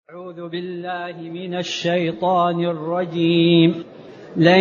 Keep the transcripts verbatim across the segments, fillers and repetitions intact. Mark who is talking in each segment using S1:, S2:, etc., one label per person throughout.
S1: أعوذ بالله من الشيطان الرجيم. لن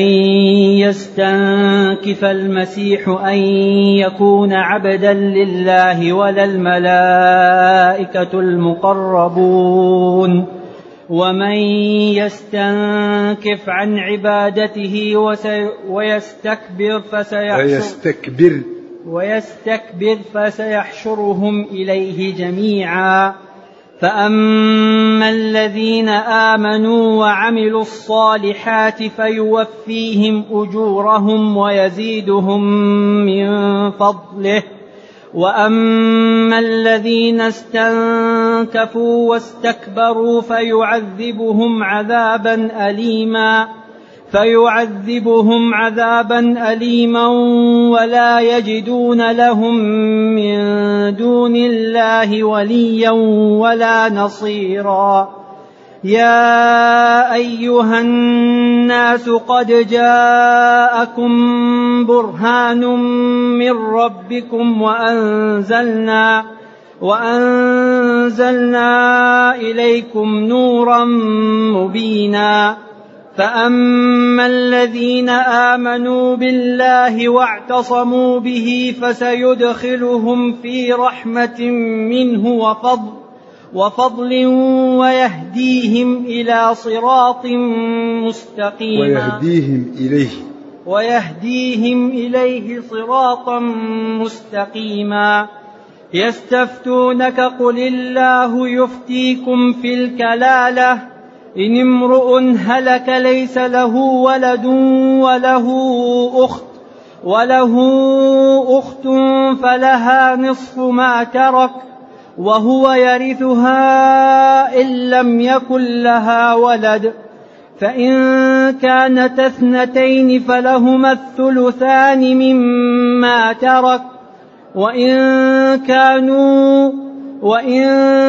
S1: يستنكف المسيح أن يكون عبدا لله ولا الملائكة المقربون، ومن يستنكف عن عبادته ويستكبر فسيحشر ويستكبر فسيحشرهم إليه جميعا. فأما الذين آمنوا وعملوا الصالحات فيوفيهم أجورهم ويزيدهم من فضله، وأما الذين استنكفوا واستكبروا فيعذبهم عذابا أليما فيعذبهم عذابا أليما ولا يجدون لهم من دون الله وليا ولا نصيرا. يا أيها الناس قد جاءكم برهان من ربكم وأنزلنا وأنزلنا إليكم نورا مبينا. فأما الذين آمنوا بالله واعتصموا به فسيدخلهم في رحمة منه وفضل, وفضل ويهديهم إلى صراط مستقيم
S2: ويهديهم إليه
S1: ويهديهم إليه صراطا مستقيما. يستفتونك قل الله يفتيكم في الكلالة إن امرؤ هلك ليس له ولد وله أخت وله أخت فلها نصف ما ترك وهو يرثها إن لم يكن لها ولد، فإن كانت اثنتين فلهما الثلثان مما ترك، وإن كانوا وإن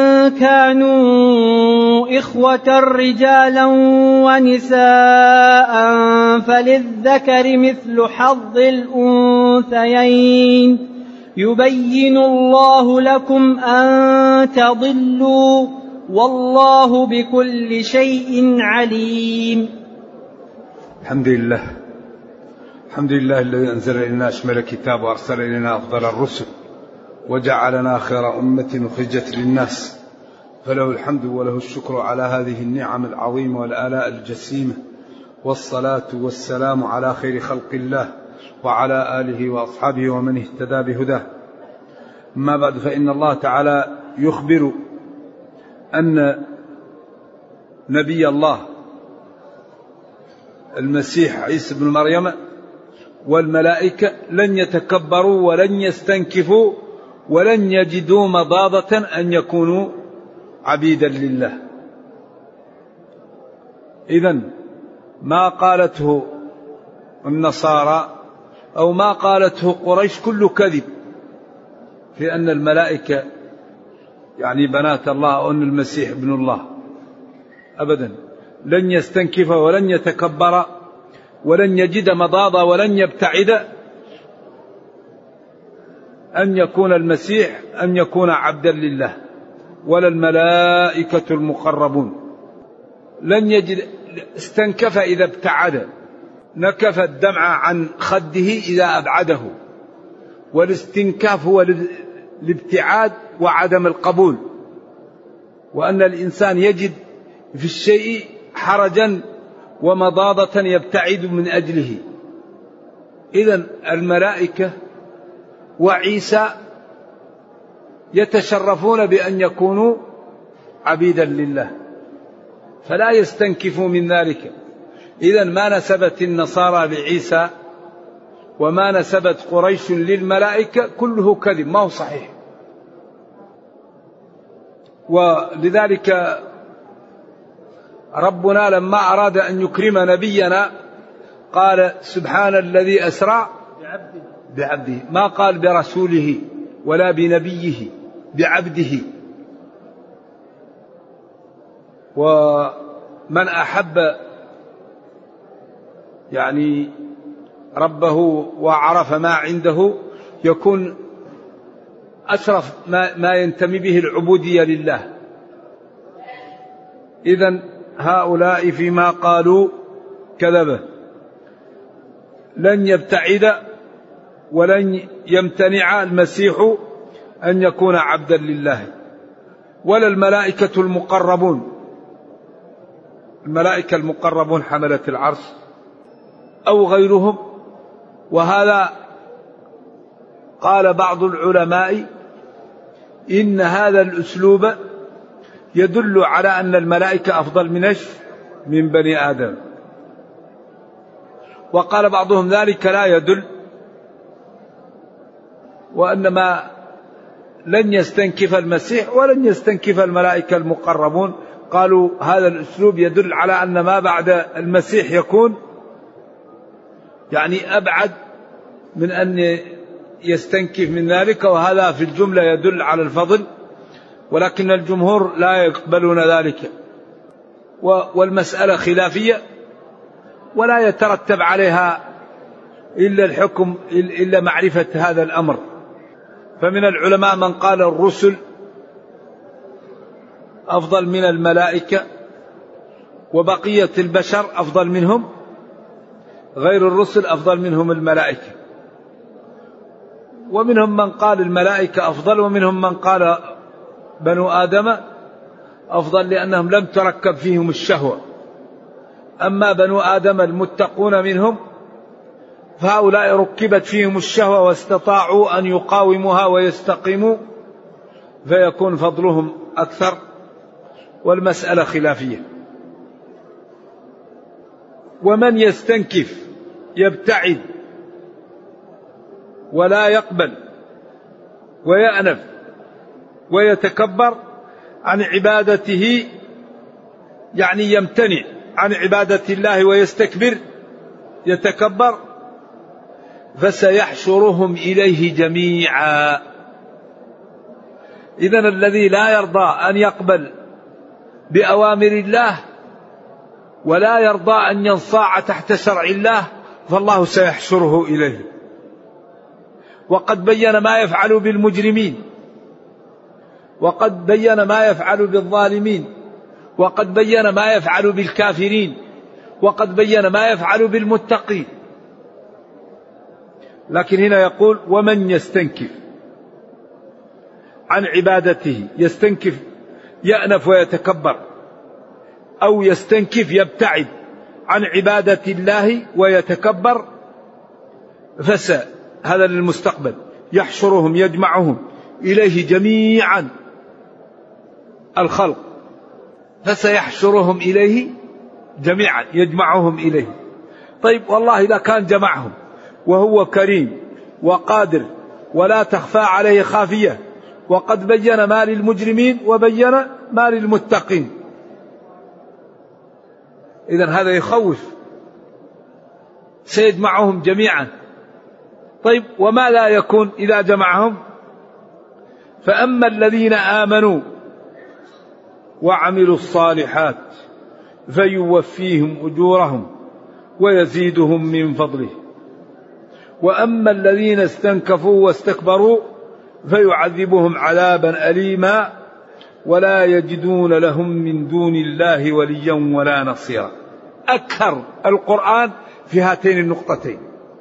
S1: كانوا إخوة رجالا ونساء فللذكر مثل حظ الأنثيين. يبين الله لكم أن تضلوا والله بكل شيء عليم.
S2: الحمد لله الحمد لله الذي أنزل إلينا أشمل الكتاب وأرسل إلينا أفضل الرسل وجعلنا خير أمة أخرجت للناس، فله الحمد وله الشكر على هذه النعم العظيمة والآلاء الجسيمة، والصلاة والسلام على خير خلق الله وعلى آله وأصحابه ومن اهتدى بهداه. أما بعد، فإن الله تعالى يخبر أن نبي الله المسيح عيسى بن مريم والملائكة لن يتكبروا ولن يستنكفوا ولن يجدوا مضاضة أن يكونوا عبيدا لله. إذن ما قالته النصارى أو ما قالته قريش كله كذب في أن الملائكة يعني بنات الله أو أن المسيح ابن الله، أبدا. لن يستنكف ولن يتكبر ولن يجد مضاضة ولن يبتعد أن يكون المسيح أن يكون عبدا لله، ولا الملائكة المقربون. لن يجد استنكف إذا ابتعد، نكف الدمع عن خده إذا أبعده، والاستنكاف هو الابتعاد وعدم القبول، وأن الإنسان يجد في الشيء حرجا ومضاضة يبتعد من أجله. إذن الملائكة وعيسى يتشرفون بأن يكونوا عبيدا لله، فلا يستنكفوا من ذلك. إذن ما نسبت النصارى بعيسى وما نسبت قريش للملائكة كله كذب، ما هو صحيح. ولذلك ربنا لما أراد أن يكرم نبينا قال سبحان الذي أسرى بعبده، ما قال برسوله ولا بنبيه، بعبده. ومن أحب يعني ربه وعرف ما عنده يكون أشرف ما, ما ينتمي به العبودية لله. إذن هؤلاء فيما قالوا كذبة. لن يبتعد ولن يمتنع المسيح أن يكون عبدا لله، ولا الملائكة المقربون، الملائكة المقربون حملة العرش أو غيرهم. وهذا قال بعض العلماء إن هذا الأسلوب يدل على أن الملائكة أفضل من من بني آدم، وقال بعضهم ذلك لا يدل، وأنما لن يستنكف المسيح ولن يستنكف الملائكة المقربون. قالوا هذا الأسلوب يدل على أن ما بعد المسيح يكون يعني أبعد من أن يستنكف من ذلك، وهذا في الجملة يدل على الفضل، ولكن الجمهور لا يقبلون ذلك، والمسألة خلافية ولا يترتب عليها إلا الحكم إلا معرفة هذا الأمر. فمن العلماء من قال الرسل أفضل من الملائكة، وبقية البشر أفضل منهم، غير الرسل أفضل منهم الملائكة. ومنهم من قال الملائكة أفضل، ومنهم من قال بنو آدم أفضل لأنهم لم تركب فيهم الشهوة. أما بنو آدم المتقون منهم فهؤلاء ركبت فيهم الشهوة واستطاعوا أن يقاوموها ويستقيموا، فيكون فضلهم أكثر، والمسألة خلافية. ومن يستنكف يبتعد ولا يقبل ويأنف ويتكبر عن عبادته، يعني يمتنع عن عبادة الله ويستكبر يتكبر، فسيحشرهم إليه جميعا. إذن الذي لا يرضى أن يقبل بأوامر الله ولا يرضى أن ينصاع تحت شرع الله فالله سيحشره إليه. وقد بين ما يفعل بالمجرمين، وقد بين ما يفعل بالظالمين، وقد بين ما يفعل بالكافرين، وقد بين ما يفعل بالمتقين. لكن هنا يقول ومن يستنكف عن عبادته، يستنكف يأنف ويتكبر، أو يستنكف يبتعد عن عبادة الله ويتكبر، فسى هذا للمستقبل يحشرهم يجمعهم إليه جميعا الخلق، فسيحشرهم إليه جميعا يجمعهم إليه. طيب والله إذا كان جمعهم وهو كريم وقادر ولا تخفى عليه خافية، وقد بين ما للمجرمين وبين ما للمتقين، إذن هذا يخوف، سيجمعهم جميعا. طيب وما لا يكون إذا جمعهم؟ فأما الذين آمنوا وعملوا الصالحات فيوفيهم أجورهم ويزيدهم من فضله، وأما الذين استنكفوا واستكبروا فيعذبهم عذابا أليما ولا يجدون لهم من دون الله وليا ولا نصيرا. أكثر القرآن في هاتين النقطتين،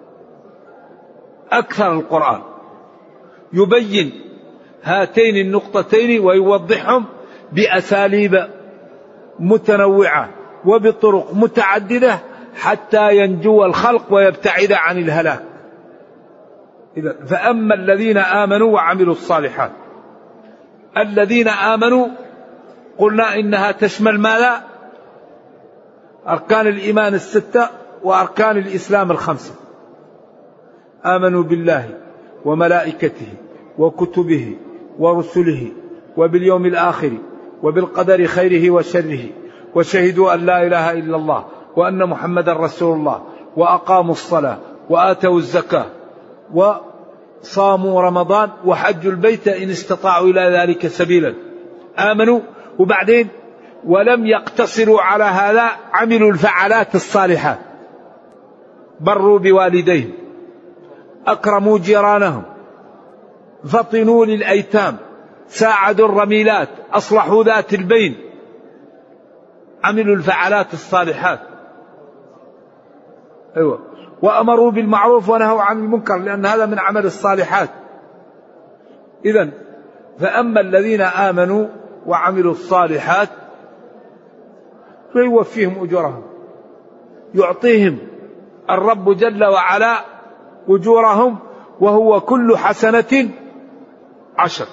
S2: أكثر القرآن يبين هاتين النقطتين ويوضحهم بأساليب متنوعة وبطرق متعددة حتى ينجو الخلق ويبتعد عن الهلاك. إذا فأما الذين آمنوا وعملوا الصالحات، الذين آمنوا قلنا إنها تشمل ماذا؟ أركان الإيمان الستة وأركان الإسلام الخمسة. آمنوا بالله وملائكته وكتبه ورسله وباليوم الآخر وبالقدر خيره وشره، وشهدوا أن لا إله إلا الله وأن محمد رسول الله، وأقاموا الصلاة وآتوا الزكاة وصاموا رمضان وحجوا البيت إن استطاعوا إلى ذلك سبيلا. آمنوا، وبعدين ولم يقتصروا على هذا، عملوا الفعالات الصالحات، بروا بوالديهم، أكرموا جيرانهم، فطنوا للأيتام، ساعدوا الرميلات، أصلحوا ذات البين. عملوا الفعالات الصالحات. أيوة. وأمروا بالمعروف ونهوا عن المنكر، لأن هذا من عمل الصالحات. إذن فأما الذين آمنوا وعملوا الصالحات فيوفيهم أجورهم، يعطيهم الرب جل وعلا أجورهم، وهو كل حسنة عشر،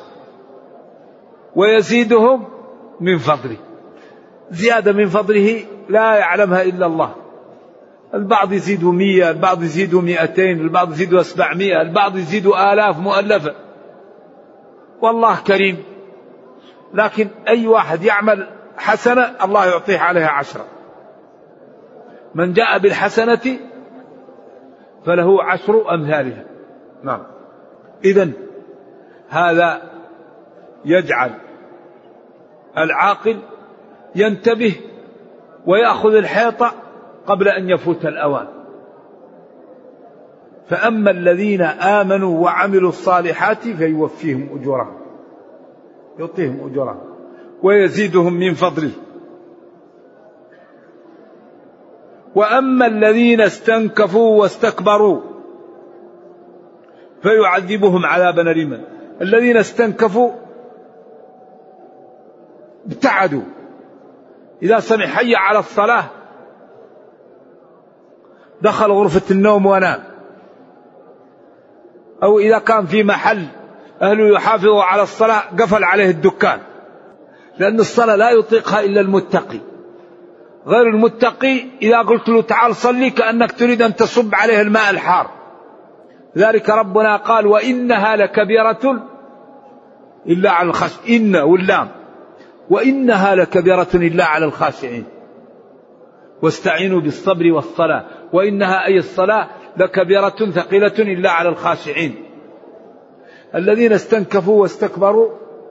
S2: ويزيدهم من فضله، زيادة من فضله لا يعلمها إلا الله. البعض يزيدوا مية، البعض يزيدوا مئتين، البعض يزيدوا سبعمائة، البعض يزيدوا آلاف مؤلفة، والله كريم. لكن أي واحد يعمل حسنة الله يعطيه عليها عشرة. من جاء بالحسنة فله عشر أمثالها. نعم. إذن هذا يجعل العاقل ينتبه ويأخذ الحيطة قبل أن يفوت الأوان. فأما الذين آمنوا وعملوا الصالحات فيوفيهم أجورهم، يعطيهم أجورهم ويزيدهم من فضله. وأما الذين استنكفوا واستكبروا فيعذبهم عذابا أليما. الذين استنكفوا ابتعدوا، إذا سمع حي على الصلاة دخل غرفة النوم ونام، أو إذا كان في محل أهله يحافظوا على الصلاة قفل عليه الدكان، لأن الصلاة لا يطيقها إلا المتقي. غير المتقي إذا قلت له تعال صلي كأنك تريد أن تصب عليه الماء الحار. ذلك ربنا قال وإنها لكبيرة إلا على الخاشعين، إن واللام، وإنها لكبيرة إلا على الخاشعين واستعينوا بالصبر والصلاة، وإنها أي الصلاة لكبيرة ثقيلة إلا على الخاشعين. الذين استنكفوا واستكبروا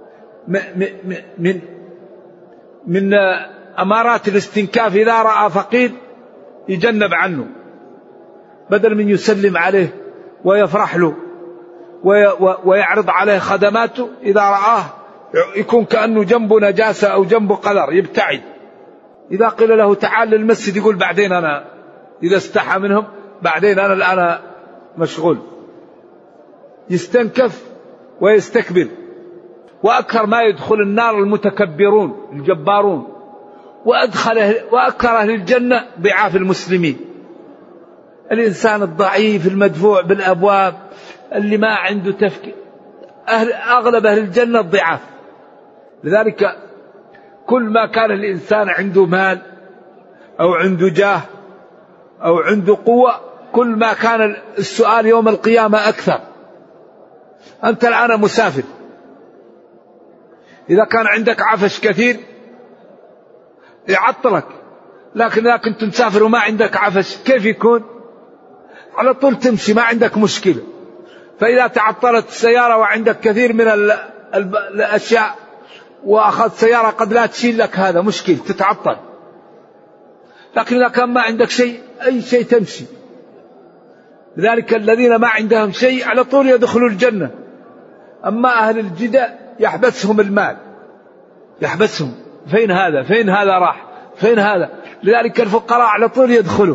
S2: من من أمارات الاستنكاف إذا رأى فقير يجنب عنه، بدل من يسلم عليه ويفرح له ويعرض عليه خدماته، إذا رآه يكون كأنه جنبه نجاسة أو جنبه قذر يبتعد. إذا قيل له تعال للمسجد يقول بعدين أنا، إذا استحى منهم بعدين أنا الآن مشغول. يستنكف ويستكبر. وأكثر ما يدخل النار المتكبرون الجبارون، وأدخل وأكثر أهل الجنة ضعاف المسلمين. الإنسان الضعيف المدفوع بالأبواب اللي ما عنده تفكير، أهل أغلب أهل الجنة الضعاف. لذلك كل ما كان الإنسان عنده مال أو عنده جاه أو عنده قوة، كل ما كان السؤال يوم القيامة أكثر. أنت الآن مسافر، إذا كان عندك عفش كثير يعطلك، لكن إذا كنت مسافر وما عندك عفش كيف يكون؟ على طول تمشي ما عندك مشكلة. فإذا تعطلت السيارة وعندك كثير من الأشياء وأخذت سيارة قد لا تشيل لك، هذا مشكل تتعطل. لكن إذا كان ما عندك شيء أي شيء تمشي. لذلك الذين ما عندهم شيء على طول يدخلوا الجنة. أما أهل الجدة يحبسهم المال، يحبسهم، فين هذا فين هذا راح فين هذا. لذلك الفقراء على طول يدخلوا.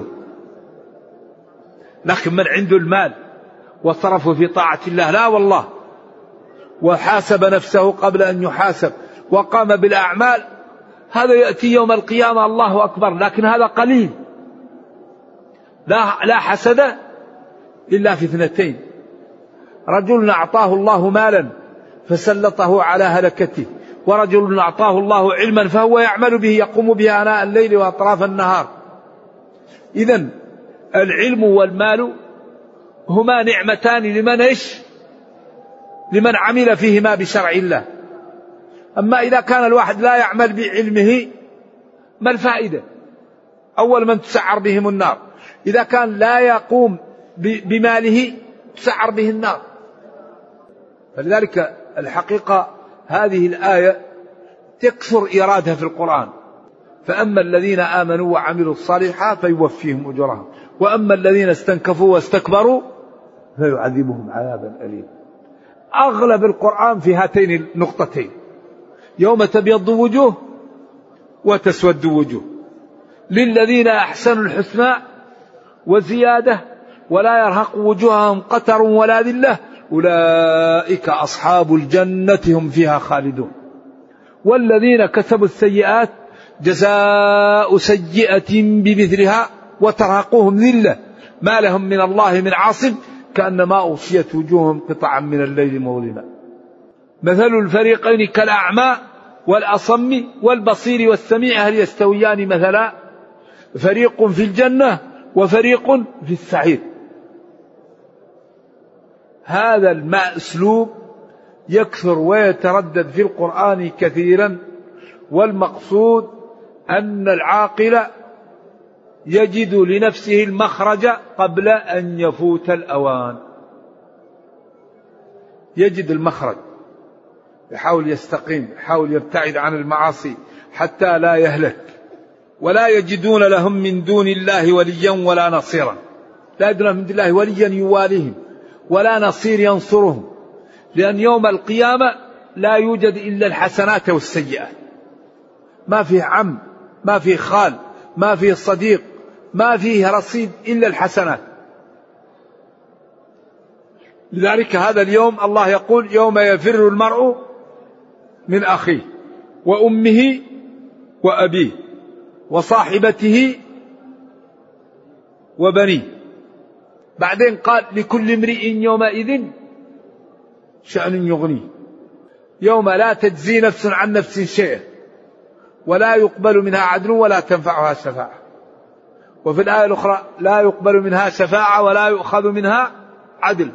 S2: لكن من عنده المال وصرفه في طاعة الله لا والله، وحاسب نفسه قبل أن يحاسب وقام بالأعمال، هذا يأتي يوم القيامة الله أكبر. لكن هذا قليل. لا, لا حسد إلا في اثنتين: رجل أعطاه الله مالا فسلطه على هلكته، ورجل أعطاه الله علما فهو يعمل به يقوم به آناء الليل وأطراف النهار. إذن العلم والمال هما نعمتان لمن إيش؟ لمن عمل فيهما بشرع الله. أما إذا كان الواحد لا يعمل بعلمه ما الفائدة؟ أول من تسعر بهم النار. إذا كان لا يقوم بماله تسعر به النار. فلذلك الحقيقة هذه الآية تكثر إيرادها في القرآن. فأما الذين آمنوا وعملوا الصالحات فيوفيهم أجرهم، وأما الذين استنكفوا واستكبروا فيعذبهم عذابا أليما. أغلب القرآن في هاتين النقطتين: يوم تبيض وجوه وتسود وجوه.
S3: للذين أحسنوا الحسنى وزيادة ولا يرهق وجوههم قتر ولا ذلة أولئك أصحاب الجنة هم فيها خالدون. والذين كسبوا السيئات جزاء سيئة بمثلها وترهقهم ذلة ما لهم من الله من عاصم كأنما أغشيت وجوههم قطعا من الليل مظلما. مثل الفريقين كالأعمى والأصم والبصير والسميع هل يستويان مثلا؟ فريق في الجنة وفريق في السعير. هذا المأسلوب يكثر ويتردد في القرآن كثيرا، والمقصود أن العاقل يجد لنفسه المخرج قبل أن يفوت الأوان، يجد المخرج، يحاول يستقيم، يحاول يبتعد عن المعاصي حتى لا يهلك. ولا يجدون لهم من دون الله وليا ولا نصيرا، لا يجدون من دون الله وليا يواليهم ولا نصير ينصرهم، لأن يوم القيامة لا يوجد إلا الحسنات والسيئات، ما فيه عم، ما فيه خال، ما فيه صديق، ما فيه رصيد إلا الحسنات. لذلك هذا اليوم الله يقول يوم يفر المرء من أخيه وأمه وأبيه وصاحبته وبنيه. بعدين قال لكل امرئ يومئذ شأن يغنيه، يوم لا تجزي نفس عن نفس شيئا ولا يقبل منها عدل ولا تنفعها شفاعة. وفي الآية الأخرى لا يقبل منها شفاعة ولا يؤخذ منها عدل.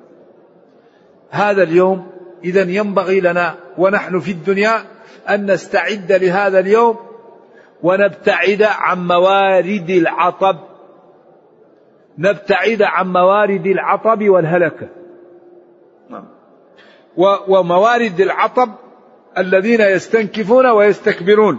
S3: هذا اليوم إذن ينبغي لنا ونحن في الدنيا أن نستعد لهذا اليوم ونبتعد عن موارد العطب، نبتعد عن موارد العطب والهلكة. وموارد العطب الذين يستنكفون ويستكبرون،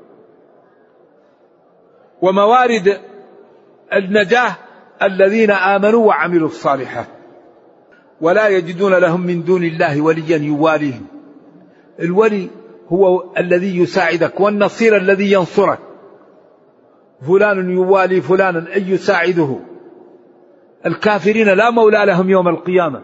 S3: وموارد النجاة الذين آمنوا وعملوا الصالحات. ولا يجدون لهم من دون الله وليا يواليهم. الولي هو الذي يساعدك، والنصير الذي ينصرك. فلان يوالي فلانا أي يساعده. الكافرين لا مولى لهم يوم القيامة.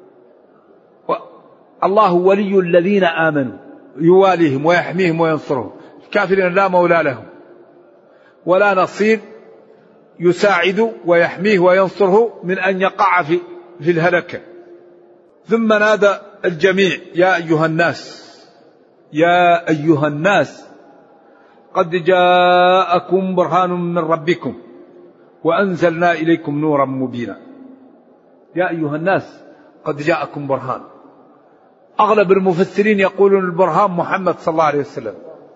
S3: الله ولي الذين آمنوا يواليهم ويحميهم وينصرهم. الكافرين لا مولى لهم ولا نصير يساعد ويحميه وينصره من أن يقع في, في الهلكة. ثم نادى الجميع يا أيها الناس، يا أيها الناس قد جاءكم برهان من ربكم وأنزلنا إليكم نورا مبينا. يا أيها الناس قد جاءكم برهان. أغلب المفسرين يقولون البرهان محمد صلى الله عليه وسلم،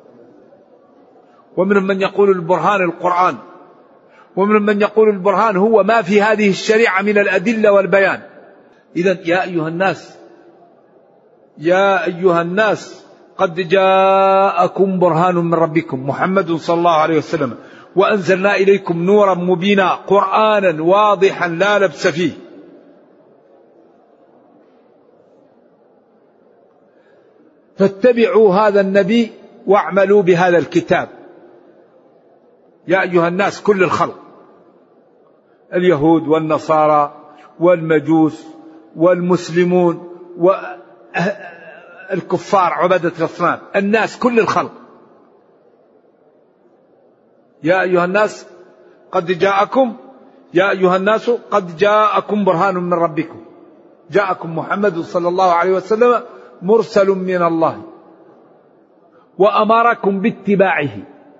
S3: ومن من يقول البرهان القرآن، ومن من يقول البرهان هو ما في هذه الشريعة من الأدلة والبيان. إذن يا أيها الناس، يا أيها الناس قد جاءكم برهان من ربكم محمد صلى الله عليه وسلم وأنزلنا إليكم نورا مبينا، قرآنا واضحا لا لبس فيه. فاتبعوا هذا النبي واعملوا بهذا الكتاب. يا أيها الناس كل الخلق، اليهود والنصارى والمجوس والمسلمون والكفار عبادة الأصنام، الناس كل الخلق. يا أيها الناس قد جاءكم، يا أيها الناس قد جاءكم برهان من ربكم. جاءكم محمد صلى الله عليه وسلم مرسل من الله وأمركم باتباعه.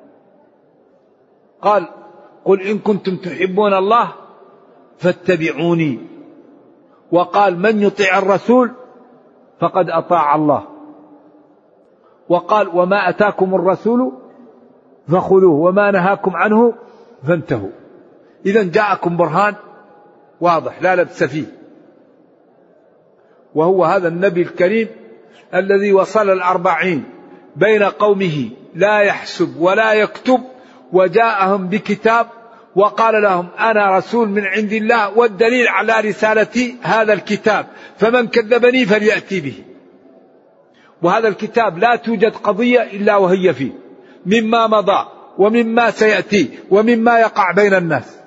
S3: قال قل إن كنتم تحبون الله فاتبعوني. وقال من يطيع الرسول فقد أطاع الله. وقال وما أتاكم الرسول فخذوه وما نهاكم عنه فانتهوا. إذن جاءكم برهان واضح لا لبس فيه، وهو هذا النبي الكريم الذي وصل الأربعين بين قومه لا يحسب ولا يكتب، وجاءهم بكتاب وقال لهم أنا رسول من عند الله والدليل على رسالتي هذا الكتاب، فمن كذبني فليأتي به. وهذا الكتاب لا توجد قضية إلا وهي فيه مما مضى ومما سيأتي ومما يقع بين الناس.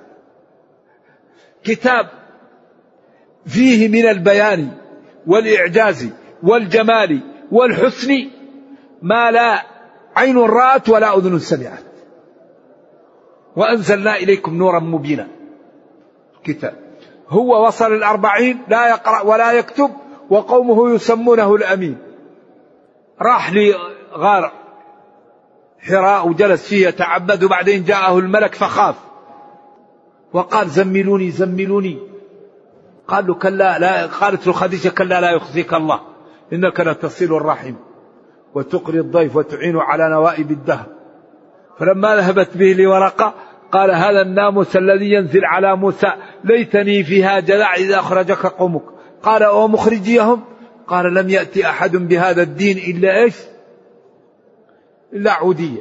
S3: كتاب فيه من البيان والإعجاز والجمال والحسن ما لا عين رأت ولا أذن سمعت. وأنزلنا إليكم نورا مبينا. كتاب هو وصل الأربعين لا يقرأ ولا يكتب وقومه يسمونه الأمين. راح لغار حراء وجلس فيه يتعبد وبعدين جاءه الملك فخاف وقال زملوني زملوني. قال له كلا لا. قالت له خديجة كلا لا يخزيك الله إنك لتصل الرحم وتقري الضيف وتعين على نوائب الدهر. فلما ذهبت به لورقة قال هذا الناموس الذي ينزل على موسى ليتني فيها جذع إذا أخرجك قومك. قال أو مخرجيهم؟ قال لم يأتي أحد بهذا الدين إلا إيش؟ إلا عودية.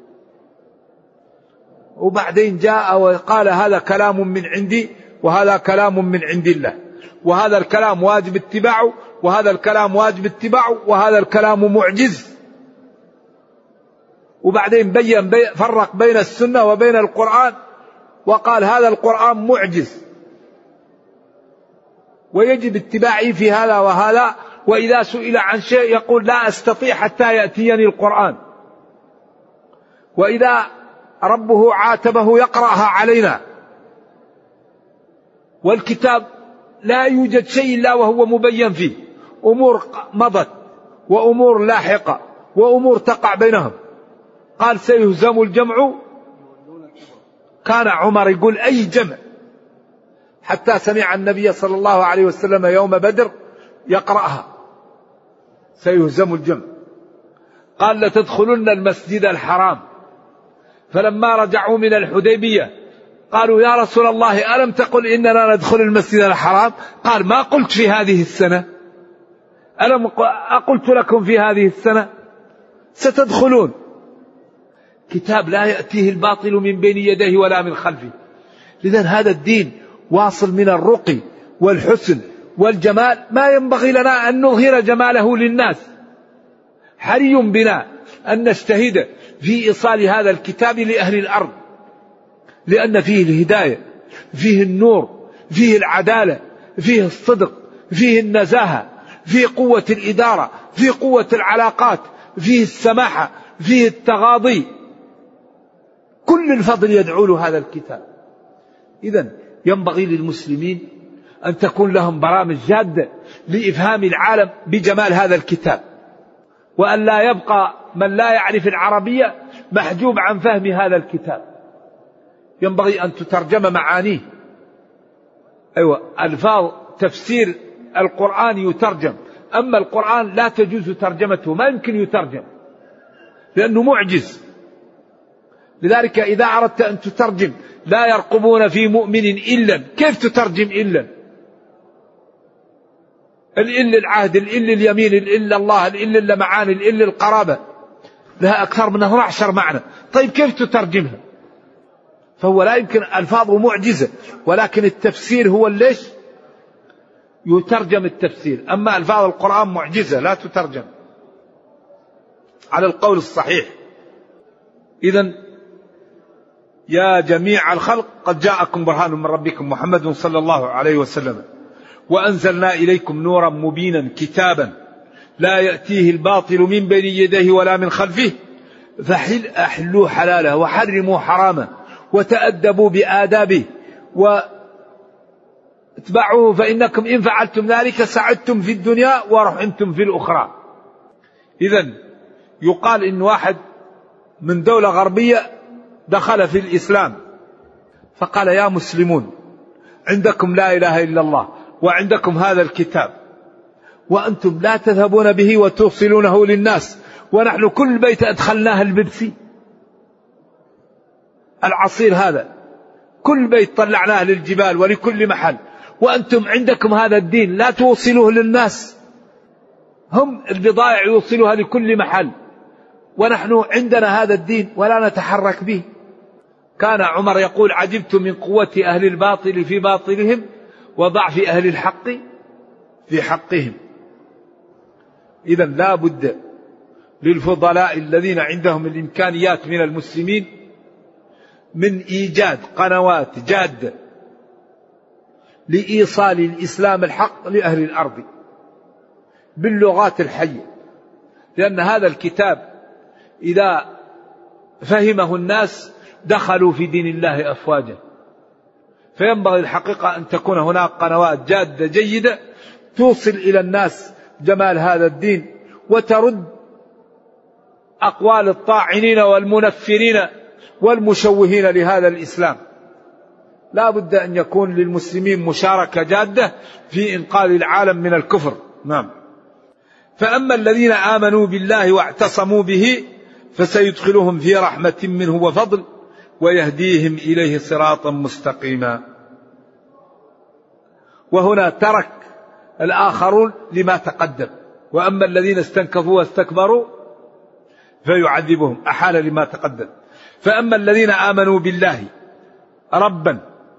S3: وبعدين جاء وقال هذا كلام من عندي وهذا كلام من عند الله، وهذا الكلام واجب اتباعه وهذا الكلام واجب اتباعه وهذا الكلام معجز. وبعدين بين بي فرق بين السنة وبين القرآن وقال هذا القرآن معجز ويجب اتباعي في هذا وهذا، وإذا سئل عن شيء يقول لا أستطيع حتى يأتيني القرآن، وإذا ربه عاتبه يقرأها علينا. والكتاب لا يوجد شيء إلا وهو مبين فيه، أمور مضت وأمور لاحقة وأمور تقع بينهم. قال سيهزم الجمع. كان عمر يقول أي جمع، حتى سمع النبي صلى الله عليه وسلم يوم بدر يقرأها سيهزم الجمع. قال لتدخلن المسجد الحرام. فلما رجعوا من الحديبية قالوا يا رسول الله ألم تقل إننا ندخل المسجد الحرام؟ قال ما قلت في هذه السنة؟ ألم أقلت لكم في هذه السنة ستدخلون؟ كتاب لا يأتيه الباطل من بين يديه ولا من خلفه. لذا هذا الدين واصل من الرقي والحسن والجمال ما ينبغي لنا أن نظهر جماله للناس. حري بنا أن نجتهد في إيصال هذا الكتاب لأهل الأرض، لأن فيه الهداية، فيه النور، فيه العدالة، فيه الصدق، فيه النزاهة، فيه قوة الإدارة، فيه قوة العلاقات، فيه السماحة، فيه التغاضي. كل الفضل يدعو له هذا الكتاب. إذن ينبغي للمسلمين أن تكون لهم برامج جادة لإفهام العالم بجمال هذا الكتاب، وأن لا يبقى من لا يعرف العربية محجوب عن فهم هذا الكتاب. ينبغي أن تترجم معانيه. أيوة ألفاظ تفسير القرآن يترجم، أما القرآن لا تجوز ترجمته، ما يمكن يترجم لأنه معجز. لذلك إذا أردت أن تترجم لا يرقبون في مؤمن إلا، كيف تترجم إلا؟ الإل العهد، الإل اليمين، الإل الله، الإل اللمعان، الإل القرابة، لها أكثر من اثنا عشر معنى. طيب كيف تترجمها؟ فهو لا يمكن، ألفاظه معجزة، ولكن التفسير هو ليش يترجم التفسير. أما ألفاظ القرآن معجزة لا تترجم على القول الصحيح. إذن يا جميع الخلق قد جاءكم برهان من ربكم محمد صلى الله عليه وسلم وأنزلنا إليكم نورا مبينا كتابا لا يأتيه الباطل من بين يديه ولا من خلفه فحل أحلوا حلاله وحرموا حرامه وتأدبوا بآدابه واتبعوه فإنكم إن فعلتم ذلك سعدتم في الدنيا ورحمتم في الأخرى. إذن يقال إن واحد من دولة غربية دخل في الإسلام فقال يا مسلمون عندكم لا إله إلا الله وعندكم هذا الكتاب وأنتم لا تذهبون به وتوصلونه للناس، ونحن كل بيت أدخلناه البيبسي العصير هذا كل بيت طلعناه للجبال ولكل محل، وأنتم عندكم هذا الدين لا توصلوه للناس. هم البضائع يوصلها لكل محل ونحن عندنا هذا الدين ولا نتحرك به. كان عمر يقول عجبت من قوة أهل الباطل في باطلهم وضعف أهل الحق في حقهم. إذن لا بد للفضلاء الذين عندهم الإمكانيات من المسلمين من إيجاد قنوات جادة لإيصال الإسلام الحق لأهل الأرض باللغات الحية، لأن هذا الكتاب إذا فهمه الناس دخلوا في دين الله أفواجا. فينبغي الحقيقة أن تكون هناك قنوات جادة جيدة توصل إلى الناس جمال هذا الدين، وترد أقوال الطاعنين والمنفرين والمشوهين لهذا الإسلام. لا بد أن يكون للمسلمين مشاركة جادة في إنقاذ العالم من الكفر. نعم. فأما الذين آمنوا بالله واعتصموا به فسيدخلهم في رحمة منه وفضل ويهديهم إليه صراطا مستقيما. وهنا ترك الآخرون لما تقدم، وأما الذين استنكفوا واستكبروا فيعذبهم، أحال لما تقدم. فأما الذين آمنوا بالله ربا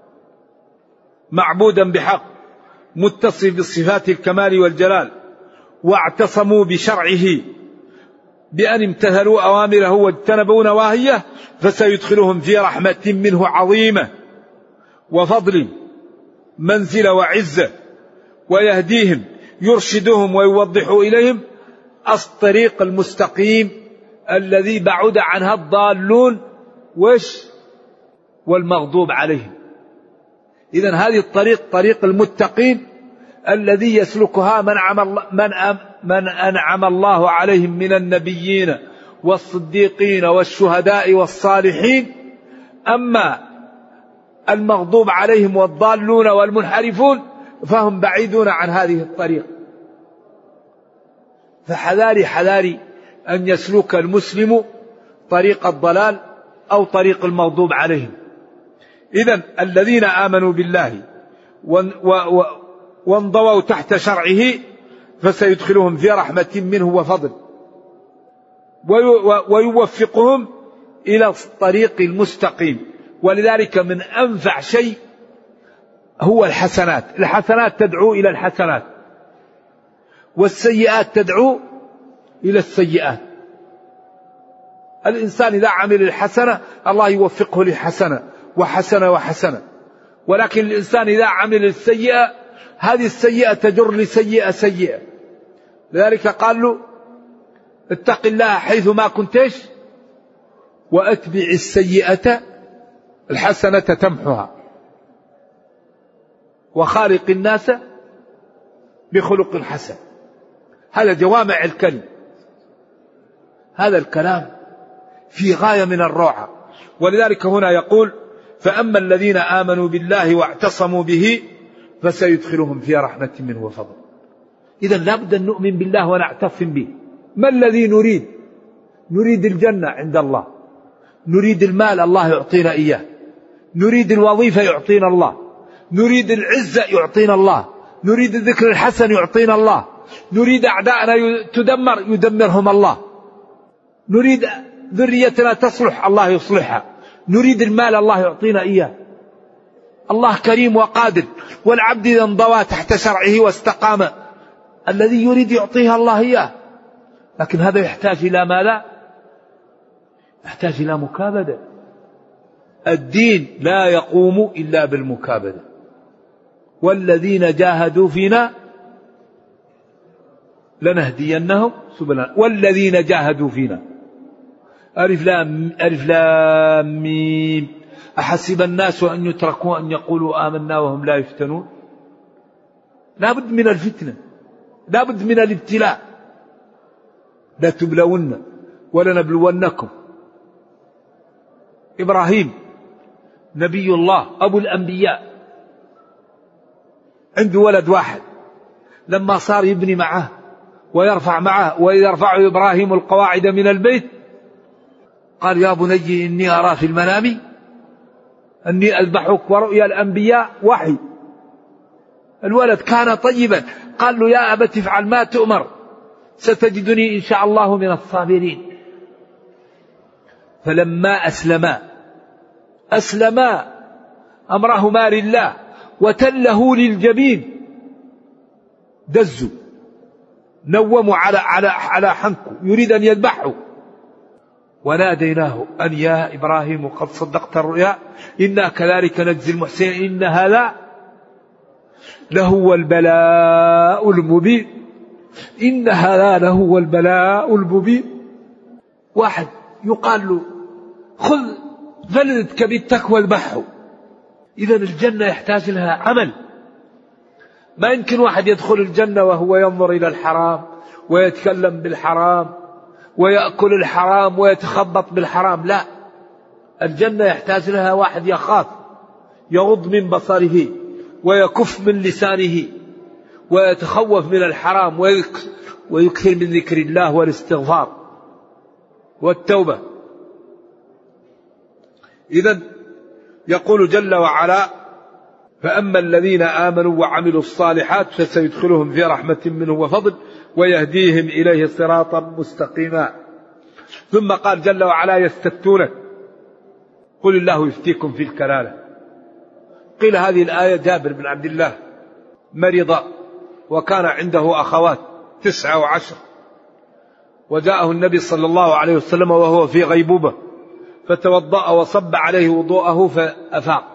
S3: معبودا بحق متصف بصفات الكمال والجلال واعتصموا بشرعه بأن امتثلوا أوامره واجتنبوا نواهيه فسيدخلهم في رحمة منه عظيمة وفضل منزل وعزة، ويهديهم يرشدهم ويوضح إليهم الطريق المستقيم الذي بعد عنها الضالون وش والمغضوب عليهم. إذن هذه الطريق طريق المتقين الذي يسلكها من عمل من من أنعم الله عليهم من النبيين والصديقين والشهداء والصالحين. أما المغضوب عليهم والضالون والمنحرفون فهم بعيدون عن هذه الطريق. فحذاري حذاري أن يسلك المسلم طريق الضلال أو طريق المغضوب عليهم. إذن الذين آمنوا بالله وانضووا تحت شرعه فسيدخلهم في رحمة منه وفضل ويوفقهم إلى الطريق المستقيم. ولذلك من أنفع شيء هو الحسنات. الحسنات تدعو إلى الحسنات والسيئات تدعو إلى السيئات. الإنسان إذا عمل الحسنة الله يوفقه لحسنة وحسنة وحسنة، ولكن الإنسان إذا عمل السيئة هذه السيئة تجر لسيئة سيئة. لذلك قال له اتق الله حيث ما كنتش وأتبع السيئة الحسنة تمحها وخالق الناس بخلق حسن. هذا جوامع الكلم. هذا الكلام في غاية من الروعة. ولذلك هنا يقول فأما الذين آمنوا بالله واعتصموا به فسيدخلهم في رحمة منه وفضل. إذن لا بد أن نؤمن بالله ونعتصم به. ما الذي نريد؟ نريد الجنة عند الله، نريد المال الله يعطينا إياه، نريد الوظيفة يعطينا الله، نريد العزة يعطينا الله، نريد الذكر الحسن يعطينا الله، نريد أعداءنا تدمر يدمرهم الله، نريد ذريتنا تصلح الله يصلحها، نريد المال الله يعطينا إياه. الله كريم وقادر، والعبد إذا انضوى تحت شرعه واستقام الذي يريد يعطيها الله إياه. لكن هذا يحتاج إلى ماذا؟ يحتاج إلى مكابدة. الدين لا يقوم إلا بالمكابدة. والذين جاهدوا فينا لنهدينهم سبلنا. والذين جاهدوا فينا ألف لام ألف لام ميم أحسب الناس أن يتركوا أن يقولوا آمنا وهم لا يفتنون. لا بد من الفتنة، لا بد من الابتلاء. لا تبلون ولنبلونكم. إبراهيم نبي الله أبو الأنبياء عنده ولد واحد، لما صار يبني معه ويرفع معه ويرفع إبراهيم القواعد من البيت قال يا بني إني أرى في المنام أني أذبحك. ورؤيا الأنبياء وحي. الولد كان طيبا قال له يا أبت افعل ما تؤمر ستجدني إن شاء الله من الصابرين. فلما أسلما أسلما أمرهما لله وتله للجبين دزوا نوموا على على على حنكه يريد أن يذبحه. وناديناه أن يا إبراهيم قد صدقت الرؤيا إنا كذلك نجزي المحسنين إن هذا لهو البلاء المبين إن هذا لهو البلاء المبين. واحد يقال له خذ فلذتك بالتقوى البحر. إذن الجنة يحتاج لها عمل. ما يمكن واحد يدخل الجنة وهو ينظر إلى الحرام ويتكلم بالحرام ويأكل الحرام ويتخبط بالحرام. لا، الجنة يحتاج لها واحد يخاف، يغض من بصره ويكف من لسانه ويتخوف من الحرام ويكثر من ذكر الله والاستغفار والتوبة. إذن يقول جل وعلا فأما الذين آمنوا وعملوا الصالحات فسيدخلهم في رحمة منه وفضل ويهديهم إليه صراطا مستقيما. ثم قال جل وعلا يستفتونك قل الله يفتيكم في الكلالة. قيل هذه الآية جابر بن عبد الله مرض وكان عنده أخوات تسعة وعشر، وجاءه النبي صلى الله عليه وسلم وهو في غيبوبة فتوضأ وصب عليه وضوءه فأفاق،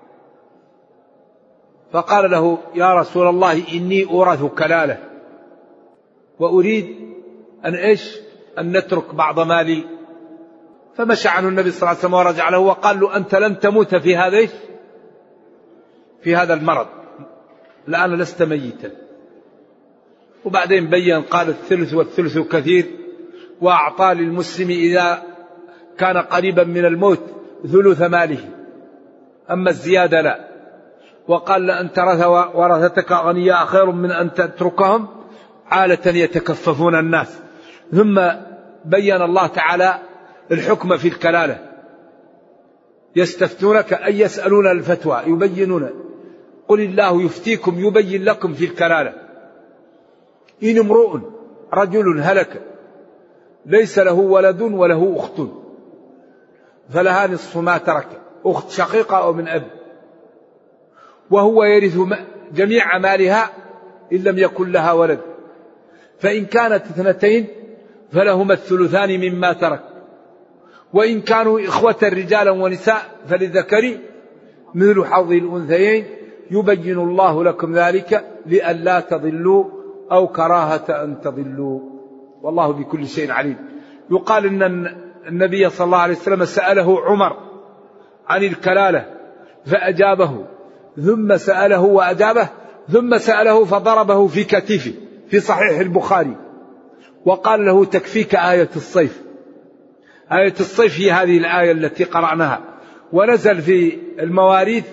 S3: فقال له يا رسول الله إني أورث كلالة وأريد أن إيش أن نترك بعض مالي. فمشى عنه النبي صلى الله عليه وسلم ورجع له وقال له أنت لن تموت في هذا في هذا المرض، الآن لست ميتا. وبعدين بين قال الثلث والثلث كثير، وأعطى للمسلم إذا كان قريبا من الموت ثلث ماله، أما الزيادة لا. وقال لأن ترث ورثتك أغنياء خير من أن تتركهم عالة يتكففون الناس. ثم بين الله تعالى الحكم في الكلالة. يستفتونك أي يسألون الفتوى يبينون قل الله يفتيكم يبين لكم في الكلالة. إن امرؤ رجل هلك ليس له ولد وله أخت فلها نصف ما ترك، أخت شقيقة أو من أب، وهو يرث جميع مالها إن لم يكن لها ولد، فإن كانت اثنتين فلهما الثلثان مما ترك، وإن كانوا إخوة رجالا ونساء فللذكر مثل حظ الأنثيين يبين الله لكم ذلك لئلا تضلوا أو كراهة أن تضلوا والله بكل شيء عليم. يقال إن النبي صلى الله عليه وسلم سأله عمر عن الكلالة فأجابه، ثم سأله وأجابه، ثم سأله فضربه في كتفه في صحيح البخاري، وقال له تكفيك آية الصيف. آية الصيف هي هذه الآية التي قرأناها، ونزل في المواريث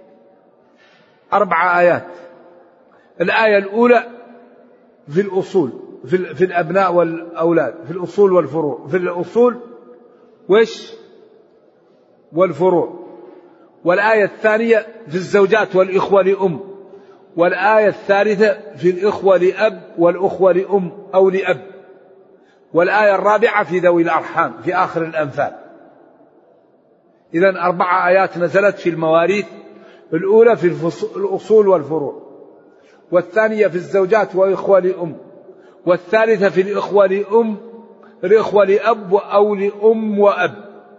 S3: أربع آيات. الآية الأولى في الأصول في, في الأبناء والأولاد، في الأصول والفروع، في الأصول وش والفروع. والآية الثانية في الزوجات والإخوة لأم، والآية الثالثة في الإخوة لأب والأخوة لأم أو لأب، والآية الرابعة في ذوي الأرحام في آخر الأنفال. إذن أربع آيات نزلت في المواريث، الأولى في الأصول والفروع، والثانية في الزوجات وإخوة لأم، والثالثة في الإخوة لأم الإخوة لأب أو لأم وأب،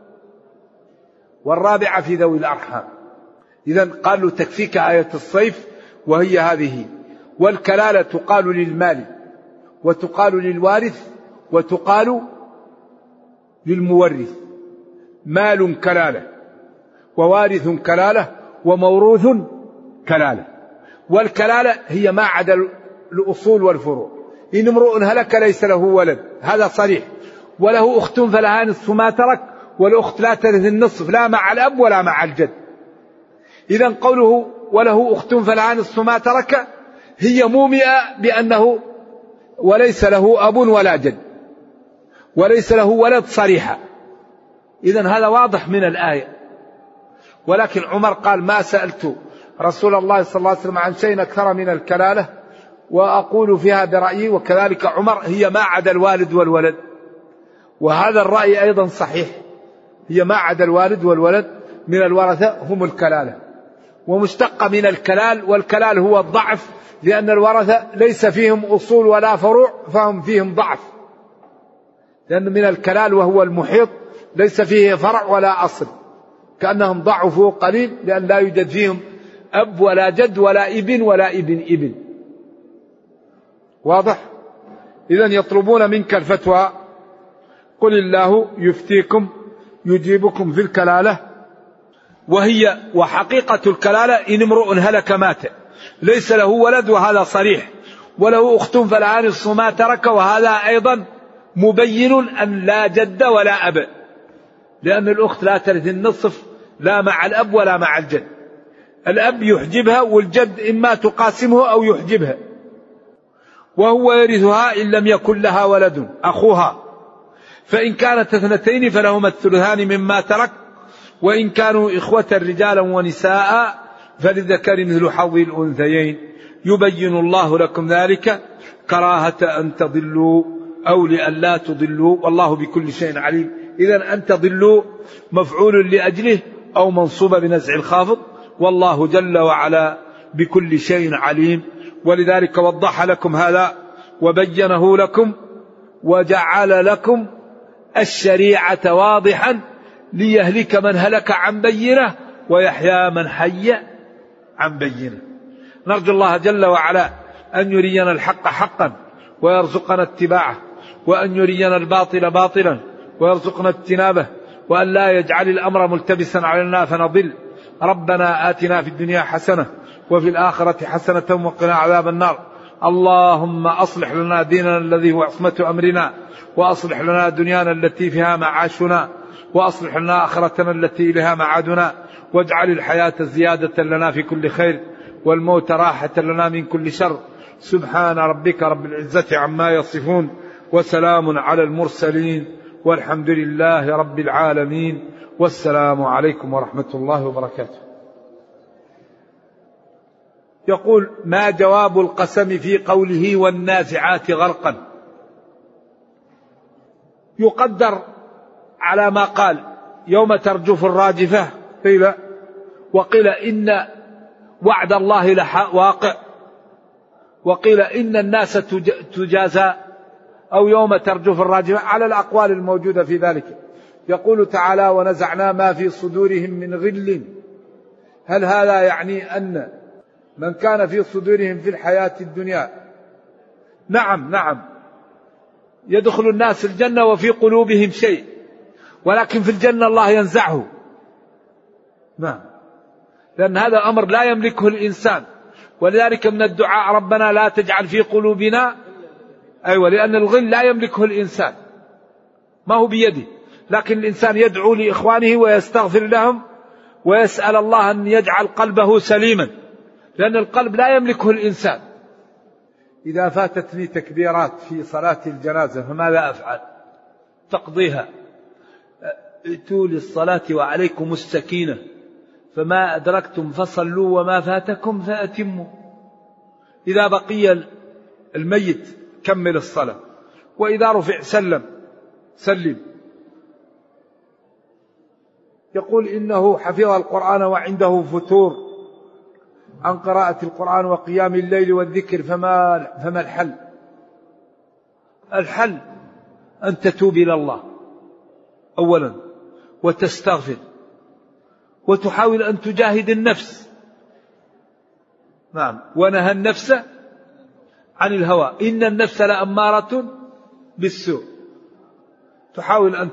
S3: والرابعة في ذوي الأرحام. إذن قالوا تكفيك آية الصيف وهي هذه. والكلالة تقال للمال وتقال للوارث وتقال للمورث. مال كلالة ووارث كلالة وموروث كلالة. والكلالة هي ما عدا الأصول والفروع. إن امرؤ هلك ليس له ولد هذا صريح، وله أخت فلها نصف ما ترك، والأخت لا ترث النصف لا مع الأب ولا مع الجد. إذن قوله وله أخت فلها نصف ما ترك هي مومئة بأنه وليس له أب ولا جد وليس له ولد صريحة. إذن هذا واضح من الآية. ولكن عمر قال ما سألت رسول الله صلى الله عليه وسلم عن شيء أكثر من الكلالة وأقول فيها برأيي. وكذلك عمر هي ما عدا الوالد والولد، وهذا الرأي أيضا صحيح، هي ما عدا الوالد والولد من الورثة هم الكلالة، ومشتق من الكلال، والكلال هو الضعف، لأن الورثة ليس فيهم أصول ولا فروع فهم فيهم ضعف، لأن من الكلال وهو المحيط ليس فيه فرع ولا أصل، كأنهم ضعفوا قليل لأن لا يوجد فيهم أب ولا جد ولا ابن ولا ابن ابن. واضح؟ إذن يطلبون منك الفتوى، قل الله يفتيكم يجيبكم في الكلالة، وهي وحقيقة الكلالة إن امرؤ هلك مات ليس له ولد، وهذا صريح، وله أخت فلها نصف ما ترك، وهذا أيضا مبين أن لا جد ولا أب، لأن الأخت لا ترث النصف لا مع الأب ولا مع الجد. الأب يحجبها والجد إما تقاسمه أو يحجبها، وهو يرثها إن لم يكن لها ولد أخوها، فإن كانت اثنتين فلهما الثلثان مما ترك، وإن كانوا إخوة رجالا ونساء فللذكر مثل حظ الأنثيين. يبين الله لكم ذلك كراهة أن تضلوا أو لئلا تضلوا، والله بكل شيء عليم. إذن أن تضلوا مفعول لأجله أو منصوب بنزع الخافض، والله جل وعلا بكل شيء عليم. ولذلك وضح لكم هذا وبينه لكم وجعل لكم الشريعة واضحا ليهلك من هلك عن بينه ويحيى من حي عن بينه. نرجو الله جل وعلا أن يرينا الحق حقا ويرزقنا اتباعه، وأن يرينا الباطل باطلا ويرزقنا اجتنابه، وأن لا يجعل الأمر ملتبسا علينا فنضل. ربنا آتنا في الدنيا حسنة وفي الآخرة حسنة وقنا عذاب النار. اللهم أصلح لنا ديننا الذي هو عصمة أمرنا، وأصلح لنا دنيانا التي فيها معاشنا، وأصلح لنا آخرتنا التي إليها معادنا، واجعل الحياة زيادة لنا في كل خير والموت راحة لنا من كل شر. سبحان ربك رب العزة عما يصفون، وسلام على المرسلين، والحمد لله رب العالمين، والسلام عليكم ورحمة الله وبركاته. يقول: ما جواب القسم في قوله والنازعات غرقا؟ يقدر على ما قال يوم ترجف الراجفة، قيل وقيل إن وعد الله لواقع، وقيل إن الناس تجازى، أو يوم ترجف الراجفة، على الأقوال الموجودة في ذلك. يقول تعالى: ونزعنا ما في صدورهم من غل. هل هذا يعني أن من كان في صدورهم في الحياة الدنيا، نعم نعم يدخل الناس الجنة وفي قلوبهم شيء، ولكن في الجنة الله ينزعه، نعم، لأن هذا أمر لا يملكه الإنسان. ولذلك من الدعاء: ربنا لا تجعل في قلوبنا، أيوة، لأن الغل لا يملكه الإنسان، ما هو بيده، لكن الإنسان يدعو لإخوانه ويستغفر لهم ويسأل الله أن يجعل قلبه سليما، لأن القلب لا يملكه الإنسان. إذا فاتتني تكبيرات في صلاة الجنازة فماذا أفعل؟ تقضيها. ائتوا للصلاة وعليكم السكينة، فما أدركتم فصلوا وما فاتكم فأتموا. إذا بقي الميت كمل الصلاة، وإذا رفع سلم سلم. يقول: إنه حفظ القرآن وعنده فتور عن قراءة القرآن وقيام الليل والذكر، فما, فما الحل؟ الحل أن تتوب إلى الله أولا، وتستغفر، وتحاول أن تجاهد النفس، نعم، ونهى النفس عن الهوى، إن النفس لأمارة بالسوء. تحاول أن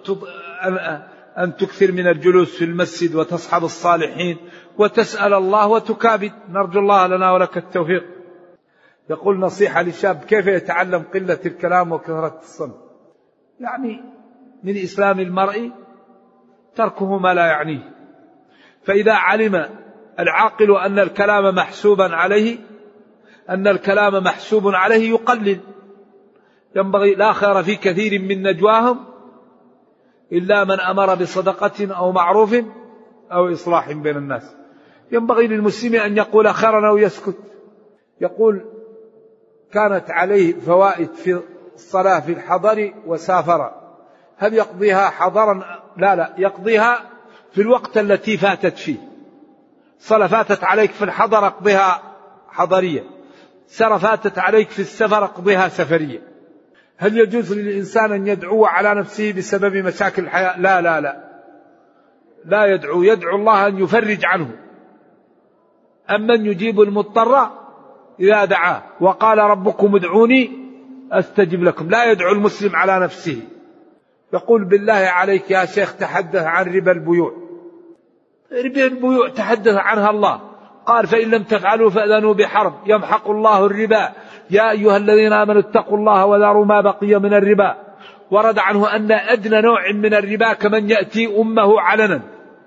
S3: أن تكثر من الجلوس في المسجد وتصحب الصالحين وتسأل الله وتكابد. نرجو الله لنا ولك التوفيق. يقول: نصيحة للشاب: كيف يتعلم قلة الكلام وكثرة الصمت؟ يعني من إسلام المرء تركه ما لا يعنيه، فإذا علم العاقل أن الكلام محسوبا عليه أن الكلام محسوب عليه يقلل. ينبغي: لا خير في كثير من نجواهم إلا من أمر بصدقة أو معروف أو إصلاح بين الناس. ينبغي للمسلم أن يقول خيرا أو يسكت. يقول: كانت عليه فوائد في الصلاة في الحضر وسافر، هل يقضيها حضرا؟ لا لا، يقضيها في الوقت التي فاتت فيه. صلاة فاتت عليك في الحضر اقضيها حضرية، سنة فاتت عليك في السفر اقضيها سفرية. هل يجوز للإنسان أن يدعو على نفسه بسبب مشاكل الحياة؟ لا لا لا لا يدعو، يدعو الله أن يفرج عنه. أمن يجيب المضطر إذا دعاه وقال ربكم ادعوني أستجب لكم. لا يدعو المسلم على نفسه. يقول بالله عليك يا شيخ تحدث عن ربا البيوع. ربا البيوع تحدث عنها الله، قال فإن لم تفعلوا فأذنوا بحرب يمحق الله الربا يا أيها الذين آمنوا اتقوا الله وذروا ما بقي من الربا. ورد عنه أن أدنى نوع من الربا كمن يأتي أمه علنا،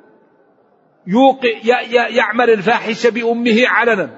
S3: يوقع يعمل الفاحشة بأمه علنا،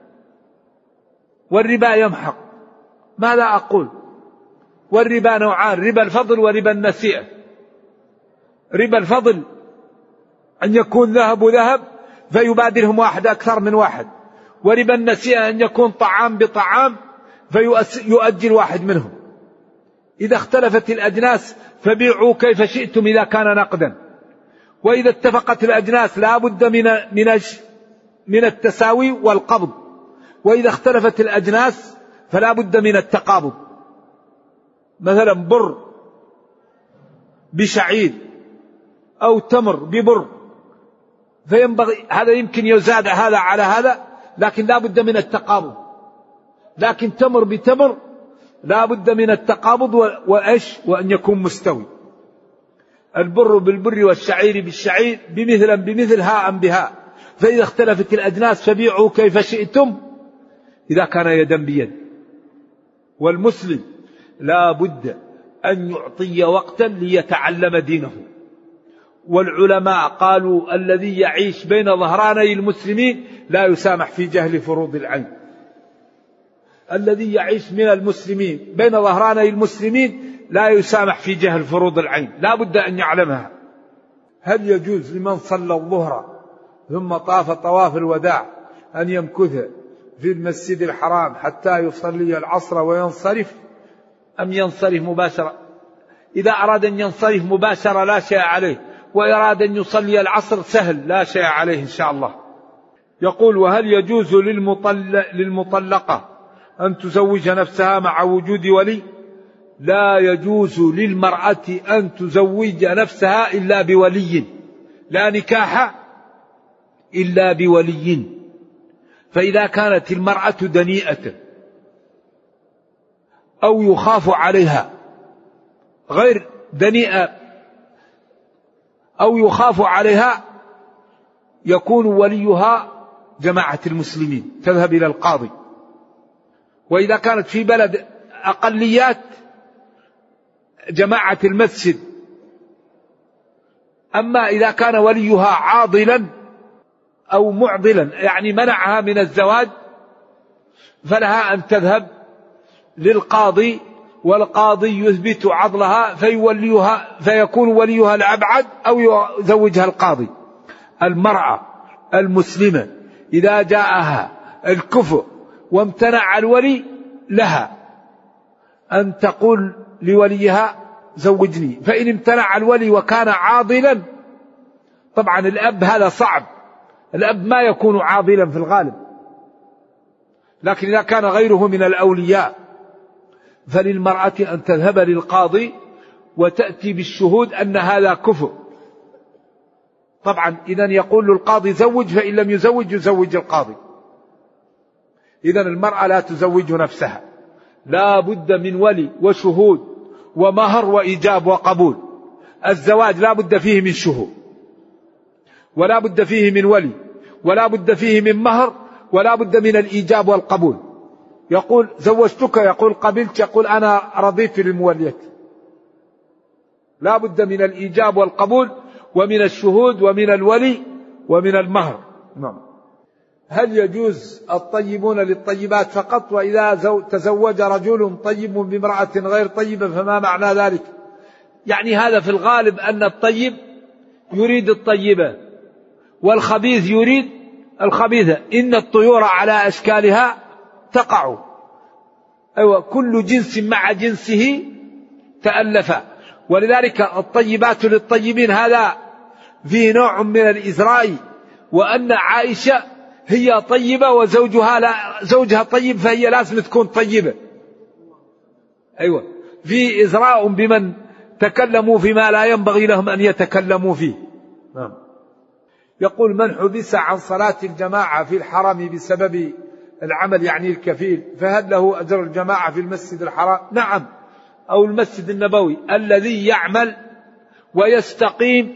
S3: والربا يمحق. ماذا أقول؟ والربا نوعان، ربا الفضل وربا النسيئة. ربا الفضل أن يكون ذهب ذهب فيبادلهم واحد أكثر من واحد، وربا النسيئة أن يكون طعام بطعام فيؤجل واحد منهم. إذا اختلفت الأجناس فبيعوا كيف شئتم إذا كان نقدا، وإذا اتفقت الأجناس لا بد من من من التساوي والقبض، وإذا اختلفت الأجناس فلا بد من التقابض. مثلا بر بشعير أو تمر ببر، فينبغي هذا يمكن يزاد هذا على هذا، لكن لا بد من التقابض. لكن تمر بتمر لا بد من التقابض وإيش وأن يكون مستوي. البر بالبر والشعير بالشعير بمثلا بمثل هاء بهاء، فإذا اختلفت الأجناس فبيعوا كيف شئتم إذا كان يدا بيد. والمسلم لا بد أن يعطي وقتا ليتعلم دينه. والعلماء قالوا الذي يعيش بين ظهراني المسلمين لا يسامح في جهل فروض العين. الذي يعيش من المسلمين بين ظهراني المسلمين لا يسامح في جهل فروض العين، لا بد أن يعلمها. هل يجوز لمن صلى الظهر ثم طاف طواف الوداع أن يمكث في المسجد الحرام حتى يصلي العصر وينصرف، أم ينصرف مباشرة؟ إذا أراد أن ينصرف مباشرة لا شيء عليه، وإراد أن يصلي العصر سهل لا شيء عليه إن شاء الله. يقول وهل يجوز للمطلقة أن تزوج نفسها مع وجود ولي؟ لا يجوز للمرأة أن تزوج نفسها إلا بولي، لا نكاح إلا بولي. فإذا كانت المرأة دنيئة أو يخاف عليها غير دنيئة أو يخاف عليها يكون وليها جماعة المسلمين، تذهب إلى القاضي. وإذا كانت في بلد أقليات جماعة المسجد. أما إذا كان وليها عاضلا أو معضلا يعني منعها من الزواج فلها أن تذهب للقاضي، والقاضي يثبت عضلها فيوليها فيكون وليها الأبعد أو يزوجها القاضي. المرأة المسلمة إذا جاءها الكفء وامتنع الولي لها أن تقول لوليها زوجني. فإن امتنع الولي وكان عاضلا، طبعا الأب هذا صعب، الأب ما يكون عاضلا في الغالب، لكن إذا كان غيره من الأولياء فللمرأة أن تذهب للقاضي وتأتي بالشهود أن هذا كفء. طبعا إذن يقول القاضي زوج، فإن لم يزوج يزوج القاضي. إذن المرأة لا تزوج نفسها، لا بد من ولي وشهود ومهر وإيجاب وقبول. الزواج لا بد فيه من شهود، ولا بد فيه من ولي، ولا بد فيه من مهر، ولا بد من الإيجاب والقبول. يقول زوجتك، يقول قبلت، يقول أنا رضيت للمولية. لا بد من الإيجاب والقبول ومن الشهود ومن الولي ومن المهر. نعم. هل يجوز الطيبون للطيبات فقط، وإذا تزوج رجل طيب بامرأة غير طيبة فما معنى ذلك؟ يعني هذا في الغالب أن الطيب يريد الطيبة والخبيث يريد الخبيثة. إن الطيور على أشكالها تقع. أيوة، كل جنس مع جنسه تألف. ولذلك الطيبات للطيبين هذا فيه نوع من الإزراء، وأن عائشة هي طيبة وزوجها لا زوجها طيب فهي لازم تكون طيبة. أيوة، في إزراء بمن تكلموا فيما لا ينبغي لهم أن يتكلموا فيه. نعم. يقول: من حبس عن صلاة الجماعة في الحرم بسبب العمل يعني الكفيل فهل له أجر الجماعة في المسجد الحرام؟ نعم، أو المسجد النبوي. الذي يعمل ويستقيم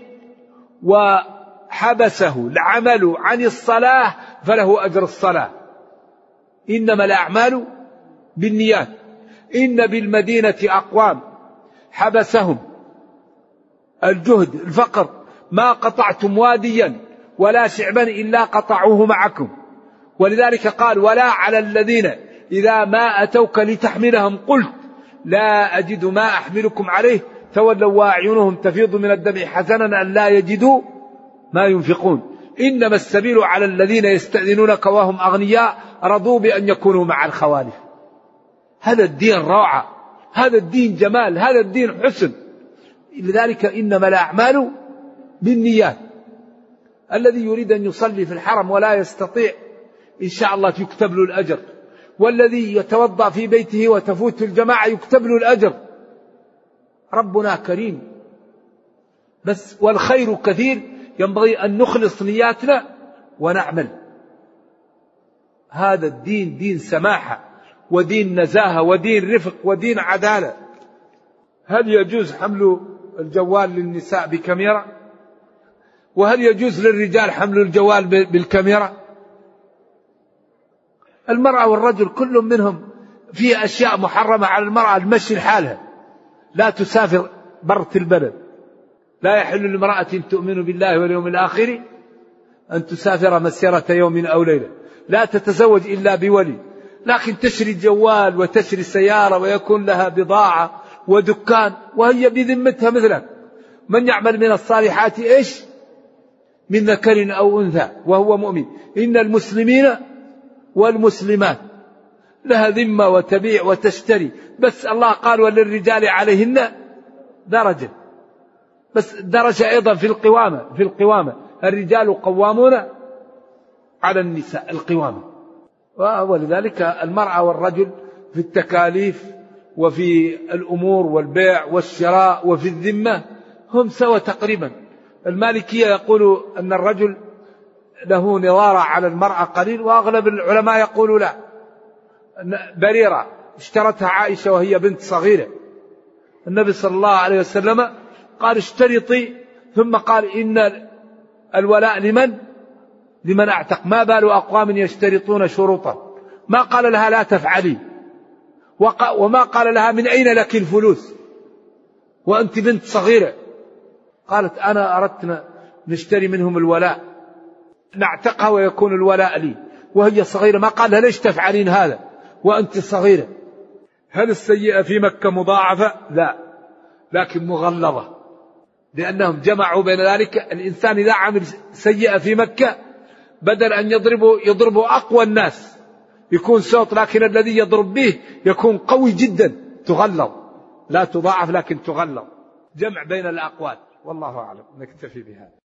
S3: وحبسه العمل عن الصلاة فله أجر الصلاة. إنما الأعمال بالنيات. إن بالمدينة أقوام حبسهم الجهد الفقر ما قطعتم واديا ولا شعبا إلا قطعوه معكم. ولذلك قال: ولا على الذين إذا ما أتوك لتحملهم قلت لا أجد ما أحملكم عليه تولوا وأعينهم تفيض من الدمع حزنا أن لا يجدوا ما ينفقون. إنما السبيل على الذين يستأذنونك وهم أغنياء رضوا بأن يكونوا مع الخوالف. هذا الدين روعة، هذا الدين جمال، هذا الدين حسن. لذلك إنما الأعمال بالنيات. الذي يريد أن يصلي في الحرم ولا يستطيع إن شاء الله يكتب له الأجر، والذي يتوضأ في بيته وتفوت الجماعة يكتب له الأجر. ربنا كريم بس، والخير كثير، ينبغي أن نخلص نياتنا ونعمل. هذا الدين دين سماحة ودين نزاهة ودين رفق ودين عدالة. هل يجوز حمل الجوال للنساء بكاميرا؟ وهل يجوز للرجال حمل الجوال بالكاميرا؟ المرأة والرجل كل منهم فيه أشياء محرمة على المرأة، المشي لحالها، لا تسافر برة البلد. لا يحل لامرأة تؤمن بالله واليوم الآخر أن تسافر مسيرة يوم أو ليلة. لا تتزوج إلا بولي، لكن تشري جوال وتشري سيارة ويكون لها بضاعة ودكان وهي بذمتها مثلك. من يعمل من الصالحات إيش؟ من ذكر أو أنثى وهو مؤمن. إن المسلمين والمسلمات لها ذمة وتبيع وتشتري، بس الله قال: وللرجال عليهن درجة. بس درجة أيضا في القوامة في القوامة الرجال قوامون على النساء، القوامة. ولذلك المرأة والرجل في التكاليف وفي الأمور والبيع والشراء وفي الذمة هم سوا تقريبا. المالكية يقول أن الرجل له نظارة على المرأة قليل، وأغلب العلماء يقولوا لا. بريرة اشترتها عائشة وهي بنت صغيرة، النبي صلى الله عليه وسلم قال: اشترطي، ثم قال: إن الولاء لمن لمن أعتق. ما بال أقوام يشترطون شروطا؟ ما قال لها لا تفعلي، وما قال لها من أين لك الفلوس وأنت بنت صغيرة. قالت: أنا أردت نشتري منهم الولاء، نعتقها ويكون الولاء لي وهي صغيرة. ما قال لها ليش تفعلين هذا وأنت صغيرة. هل السيئة في مكة مضاعفة؟ لا، لكن مغلظة، لأنهم جمعوا بين ذلك. الإنسان إذا عمل سيئة في مكة بدل أن يضربوا يضربوا أقوى الناس يكون صوت، لكن الذي يضرب به يكون قوي جدا، تغلظ، لا تضاعف لكن تغلظ. جمع بين الأقوال. والله أعلم. نكتفي بهذا.